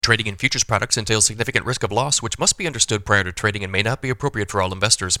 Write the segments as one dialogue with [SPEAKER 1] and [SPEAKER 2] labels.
[SPEAKER 1] Trading in futures products entails significant risk of loss, which must be understood prior to trading and may not be appropriate for all investors.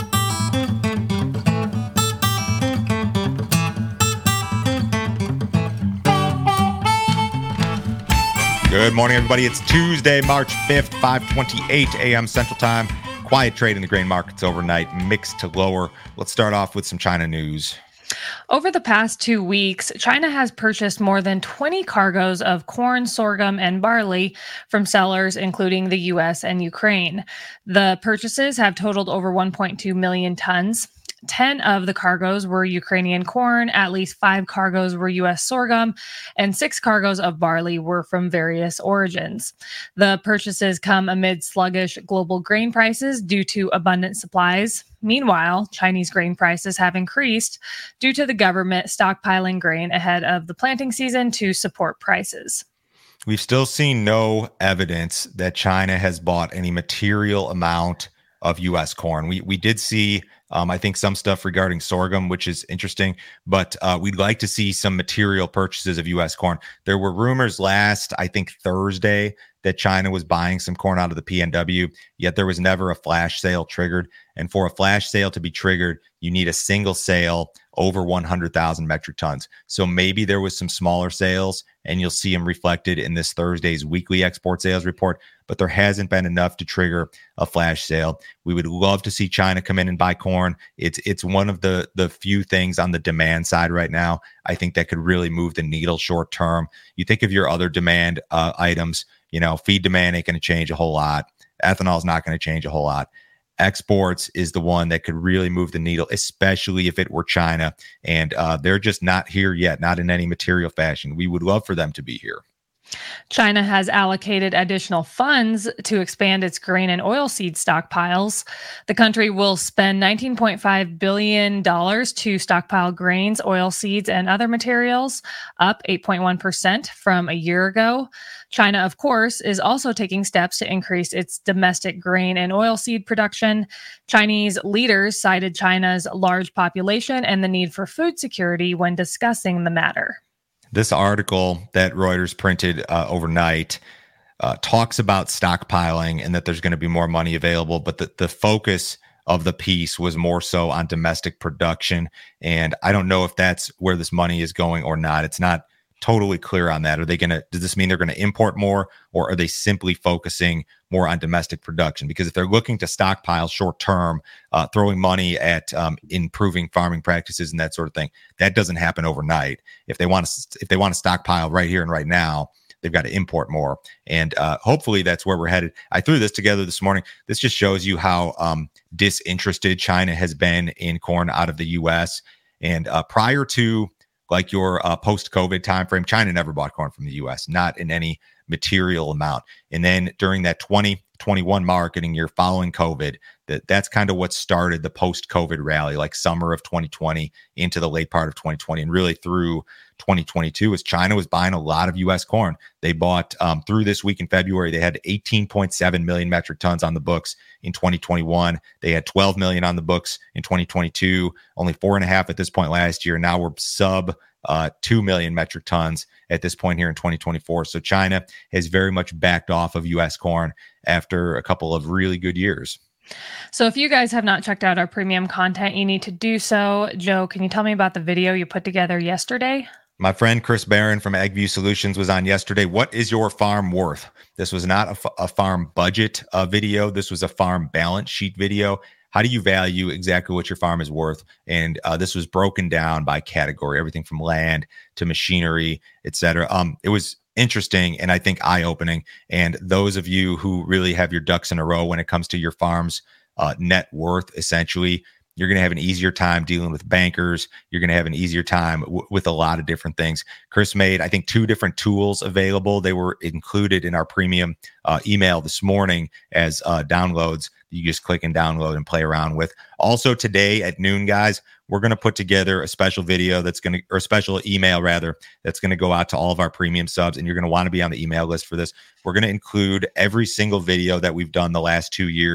[SPEAKER 2] Good morning, everybody. It's Tuesday, March 5th, 5:28 a.m. Central Time. Quiet trade in the grain markets overnight, mixed to lower. Let's start off with some China news.
[SPEAKER 3] Over the past 2 weeks, China has purchased more than 20 cargoes of corn, sorghum, and barley from sellers, including the U.S. and Ukraine. The purchases have totaled over 1.2 million tons. 10 of the cargoes were Ukrainian corn, at least 5 cargoes were U.S. sorghum, and 6 cargoes of barley were from various origins. The purchases come amid sluggish global grain prices due to abundant supplies. Meanwhile, Chinese grain prices have increased due to the government stockpiling grain ahead of the planting season to support prices.
[SPEAKER 2] We've still seen no evidence that China has bought any material amount of U.S. corn. We did see, I think, some stuff regarding sorghum, which is interesting, but we'd like to see some material purchases of U.S. corn. There were rumors last, I think, Thursday that China was buying some corn out of the PNW, yet there was never a flash sale triggered. And for a flash sale to be triggered, you need a single sale over 100,000 metric tons. So maybe there was some smaller sales, and you'll see them reflected in this Thursday's weekly export sales report, but there hasn't been enough to trigger a flash sale. We would love to see China come in and buy corn. It's one of the few things on the demand side right now, I think, that could really move the needle short term. You think of your other demand items, feed demand ain't going to change a whole lot. Ethanol is not going to change a whole lot. Exports is the one that could really move the needle, especially if it were China. And they're just not here yet, not in any material fashion. We would love for them to be here.
[SPEAKER 3] China has allocated additional funds to expand its grain and oilseed stockpiles. The country will spend $19.5 billion to stockpile grains, oilseeds, and other materials, up 8.1% from a year ago. China, of course, is also taking steps to increase its domestic grain and oilseed production. Chinese leaders cited China's large population and the need for food security when discussing the matter.
[SPEAKER 2] This article that Reuters printed overnight talks about stockpiling and that there's going to be more money available, but the focus of the piece was more so on domestic production. And I don't know if that's where this money is going or not. It's not totally clear on that. Does this mean they're going to import more, or are they simply focusing more on domestic production? Because if they're looking to stockpile short term, throwing money at improving farming practices and that sort of thing, that doesn't happen overnight. If they want to stockpile right here and right now, they've got to import more. And hopefully that's where we're headed. I threw this together this morning. This just shows you how disinterested China has been in corn out of the U.S. And prior to like your post-COVID timeframe, China never bought corn from the U.S., not in any material amount. And then during that 2021 marketing year following COVID, that's kind of what started the post-COVID rally, like summer of 2020 into the late part of 2020 and really through 2022, as China was buying a lot of U.S. corn. They bought through this week in February, they had 18.7 million metric tons on the books in 2021. They had 12 million on the books in 2022, only 4.5 at this point last year. Now we're sub 2 million metric tons at this point here in 2024. So China has very much backed off of U.S. corn after a couple of really good years.
[SPEAKER 3] So if you guys have not checked out our premium content, you need to do so. Joe, can you tell me about the video you put together yesterday?
[SPEAKER 2] My friend Chris Barron from AgView Solutions was on yesterday. What is your farm worth? This was not a farm budget video. This was a farm balance sheet video. How do you value exactly what your farm is worth? And this was broken down by category, everything from land to machinery, et cetera. It was interesting and I think eye-opening. And those of you who really have your ducks in a row when it comes to your farm's net worth, essentially, you're going to have an easier time dealing with bankers. You're going to have an easier time with a lot of different things. Chris made, I think, 2 different tools available. They were included in our premium email this morning as downloads. You just click and download and play around with. Also today at noon, guys, we're going to put together a special video or special email rather, that's going to go out to all of our premium subs. And you're going to want to be on the email list for this. We're going to include every single video that we've done the last 2 years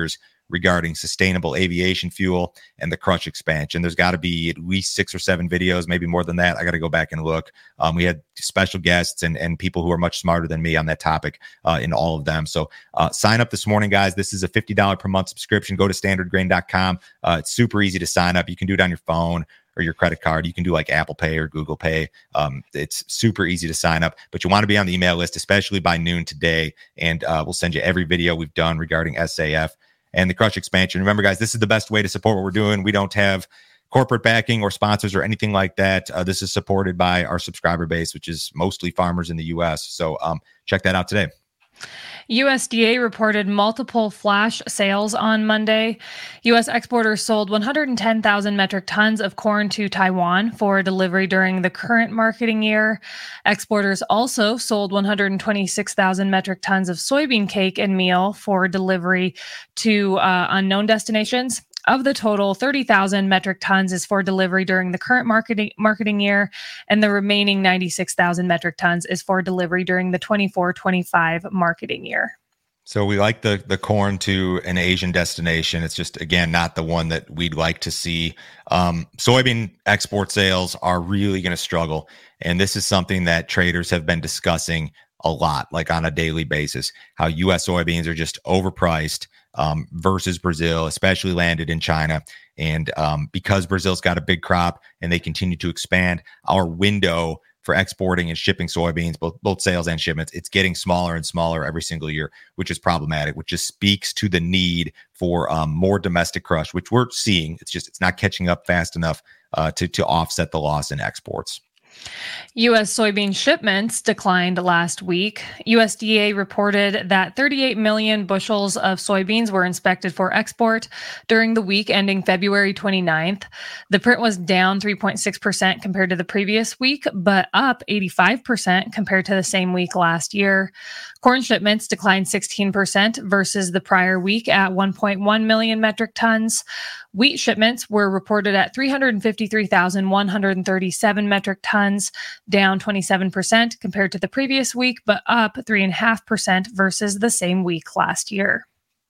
[SPEAKER 2] regarding sustainable aviation fuel and the crush expansion. There's got to be at least 6 or 7 videos, maybe more than that. I got to go back and look. We had special guests and people who are much smarter than me on that topic in all of them. So sign up this morning, guys. This is a $50 per month subscription. Go to standardgrain.com. It's super easy to sign up. You can do it on your phone or your credit card. You can do like Apple Pay or Google Pay. It's super easy to sign up, but you want to be on the email list, especially by noon today. And we'll send you every video we've done regarding SAF and the crush expansion. Remember, guys, this is the best way to support what we're doing. We don't have corporate backing or sponsors or anything like that. This is supported by our subscriber base, which is mostly farmers in the U.S. So check that out today.
[SPEAKER 3] USDA reported multiple flash sales on Monday. U.S. exporters sold 110,000 metric tons of corn to Taiwan for delivery during the current marketing year. Exporters also sold 126,000 metric tons of soybean cake and meal for delivery to unknown destinations. Of the total, 30,000 metric tons is for delivery during the current marketing year, and the remaining 96,000 metric tons is for delivery during the 24-25 marketing year.
[SPEAKER 2] So we like the corn to an Asian destination. It's just, again, not the one that we'd like to see. Soybean export sales are really going to struggle. And this is something that traders have been discussing a lot, like on a daily basis, how U.S. soybeans are just overpriced versus Brazil, especially landed in China. And because Brazil's got a big crop and they continue to expand, our window for exporting and shipping soybeans, both sales and shipments, it's getting smaller and smaller every single year, which is problematic, which just speaks to the need for more domestic crush, which we're seeing. It's not catching up fast enough to offset the loss in exports.
[SPEAKER 3] U.S. soybean shipments declined last week. USDA reported that 38 million bushels of soybeans were inspected for export during the week ending February 29th. The print was down 3.6% compared to the previous week, but up 85% compared to the same week last year. Corn shipments declined 16% versus the prior week at 1.1 million metric tons. Wheat shipments were reported at 353,137 metric tons, down 27% compared to the previous week, but up 3.5% versus the same week last year.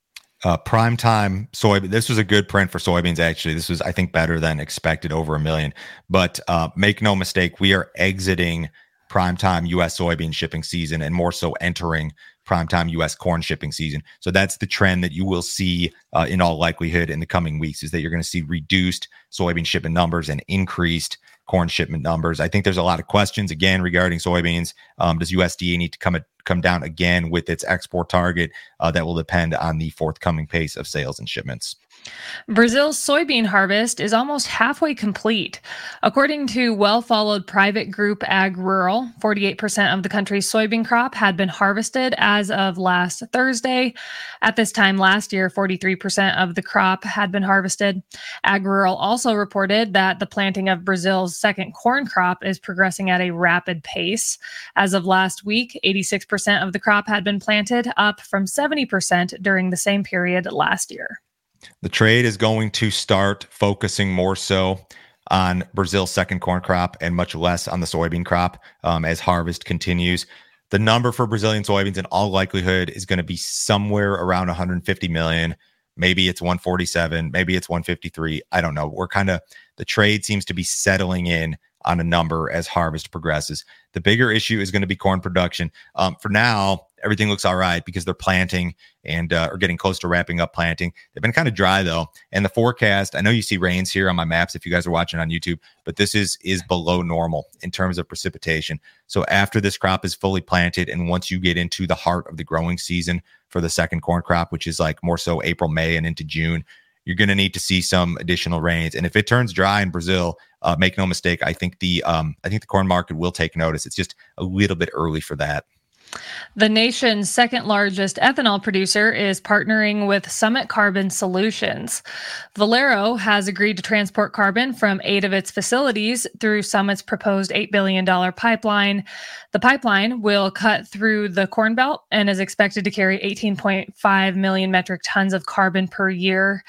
[SPEAKER 2] Prime time soybean. This was a good print for soybeans. Actually, this was, I think, better than expected, over 1 million. But make no mistake, we are exiting primetime U.S. soybean shipping season and more so entering primetime U.S. corn shipping season. So that's the trend that you will see in all likelihood in the coming weeks, is that you're going to see reduced soybean shipment numbers and increased corn shipment numbers. I think there's a lot of questions again regarding soybeans. Does USDA need to come down again with its export target? That will depend on the forthcoming pace of sales and shipments.
[SPEAKER 3] Brazil's soybean harvest is almost halfway complete. According to well-followed private group Ag Rural, 48% of the country's soybean crop had been harvested as of last Thursday. At this time last year, 43% of the crop had been harvested. Ag Rural also reported that the planting of Brazil's second corn crop is progressing at a rapid pace. As of last week, 86% of the crop had been planted, up from 70% during the same period last year.
[SPEAKER 2] The trade is going to start focusing more so on Brazil's second corn crop and much less on the soybean crop as harvest continues. The number for Brazilian soybeans in all likelihood is going to be somewhere around 150 million. Maybe it's 147, maybe it's 153. I don't know. The trade seems to be settling in on a number as harvest progresses. The bigger issue is going to be corn production. For now, everything looks all right because they're planting and are getting close to wrapping up planting. They've been kind of dry though. And the forecast, I know you see rains here on my maps if you guys are watching on YouTube, but this is below normal in terms of precipitation. So after this crop is fully planted, and once you get into the heart of the growing season for the second corn crop, which is like more so April, May, and into June, you're going to need to see some additional rains. And if it turns dry in Brazil, make no mistake, I think the corn market will take notice. It's just a little bit early for that.
[SPEAKER 3] The nation's second largest ethanol producer is partnering with Summit Carbon Solutions. Valero has agreed to transport carbon from 8 of its facilities through Summit's proposed $8 billion pipeline. The pipeline will cut through the Corn Belt and is expected to carry 18.5 million metric tons of carbon per year.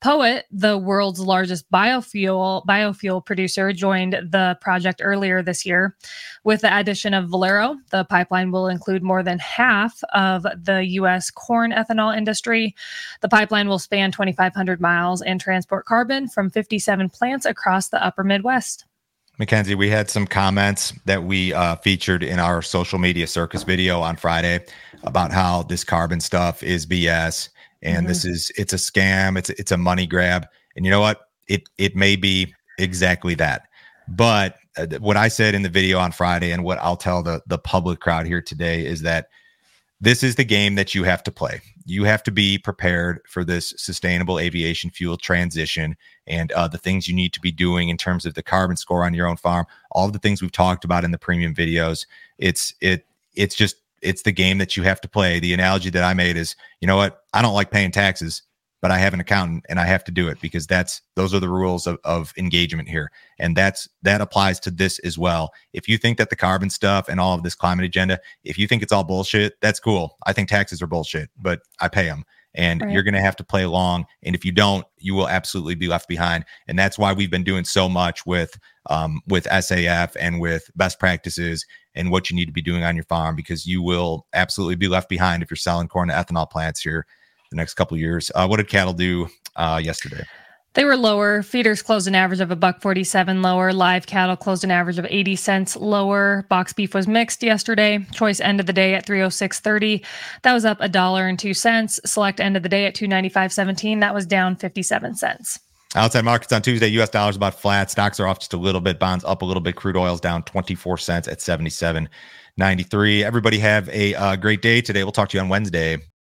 [SPEAKER 3] Poet, the world's largest biofuel producer, joined the project earlier this year. With the addition of Valero, the pipeline will include more than half of the U.S. corn ethanol industry. The pipeline will span 2,500 miles and transport carbon from 57 plants across the upper Midwest.
[SPEAKER 2] Mackenzie, we had some comments that we featured in our social media circus video on Friday about how this carbon stuff is BS and it's a scam. It's a money grab. And you know what? It may be exactly that. But what I said in the video on Friday and what I'll tell the public crowd here today is that this is the game that you have to play. You have to be prepared for this sustainable aviation fuel transition and the things you need to be doing in terms of the carbon score on your own farm. All of the things we've talked about in the premium videos. It's the game that you have to play. The analogy that I made is, you know what? I don't like paying taxes, but I have an accountant and I have to do it because those are the rules of engagement here. And that applies to this as well. If you think that the carbon stuff and all of this climate agenda, if you think it's all bullshit, that's cool. I think taxes are bullshit, but I pay them. And You're going to have to play along. And if you don't, you will absolutely be left behind. And that's why we've been doing so much with SAF and with best practices and what you need to be doing on your farm, because you will absolutely be left behind if you're selling corn to ethanol plants here the next couple of years. What did cattle do yesterday?
[SPEAKER 3] They were lower. Feeders closed an average of $1.47 lower. Live cattle closed an average of 80 cents lower. Box beef was mixed yesterday. Choice end of the day at $306.30. That was up $1.02. Select end of the day at $295.17. That was down 57 cents.
[SPEAKER 2] Outside markets on Tuesday, U.S. dollars about flat. Stocks are off just a little bit. Bonds up a little bit. Crude oil's down 24 cents at 77.93. Everybody have a great day today. We'll talk to you on Wednesday.